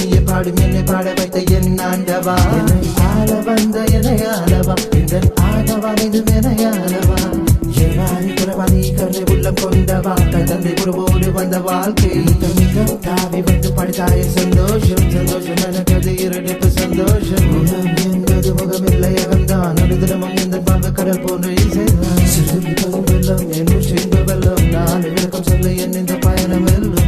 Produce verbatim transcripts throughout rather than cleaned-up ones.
நீயே பாடும் என்னை பாட வைத்த என் ஆண்டவா என்னை ஆள வந்த என்னை ஆளவா இந்த ஆண்டவா இது என்னை ஆளவா ஏவாரி குறவாணி கருணை உள்ளம் கொண்டவா தந்தை குருவோடு வந்த வாழ்க்கை மிக தாவி வந்து படித்தாய சந்தோஷம் சந்தோஷம் எனக்கு இரண்டு சந்தோஷம் முகம் என்பது முகமில்லை அகம்தான் நடுதினமும் இந்த பாக கடல் போன்ற இசைதான் சிறுபதும் வெள்ளம் என்று சின்ப வெள்ளம் நான் விளக்கம் சொல்ல என் இந்த பயணம் வெல்லும்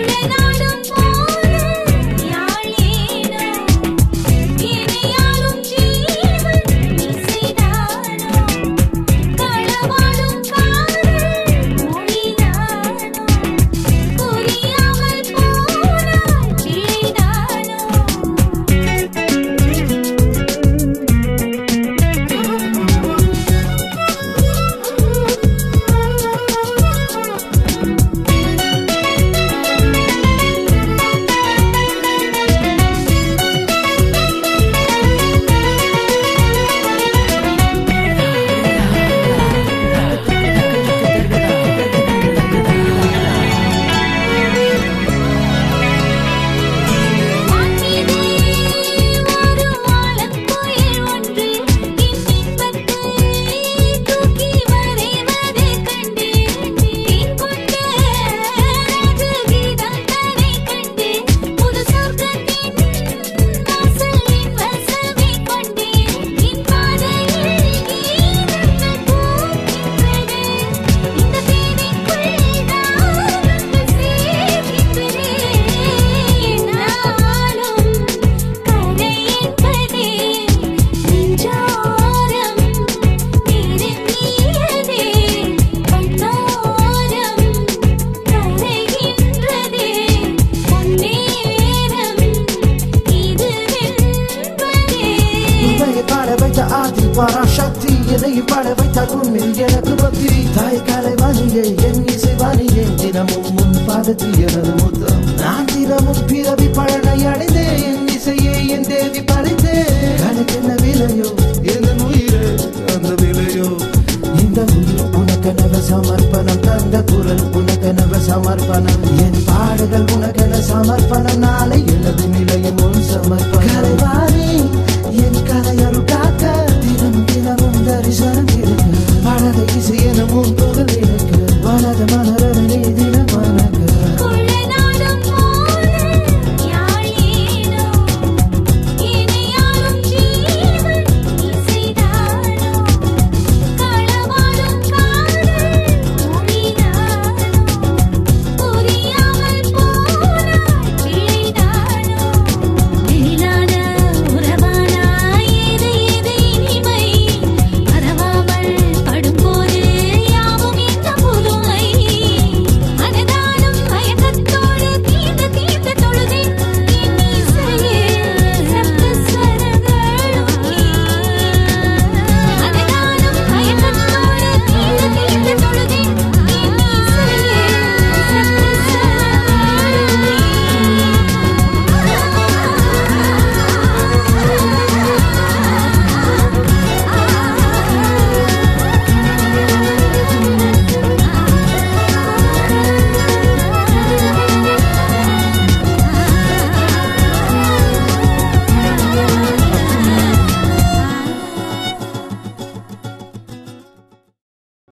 பராசக்தி என்னை பாட வைத்தால் உண்மையில் எனக்கு பக்தி தாய் காலை வாணியே என் இசை வாணியே தினமும் முன் பாதத்தில் எனது முத்தம் நான் தினமும் பிறவி பழனை அடைந்தேன் என் இசையே என் தேவி படைத்தேன் எனக்கு என்ன விலையோ எந்த உயிரே அந்த விலையோ இந்த உயிர் உனக்கெனவ சமர்ப்பணம் தந்த குரல் உனக்கெனவ சமர்ப்பணம் என் பாடுகள் உனக்கு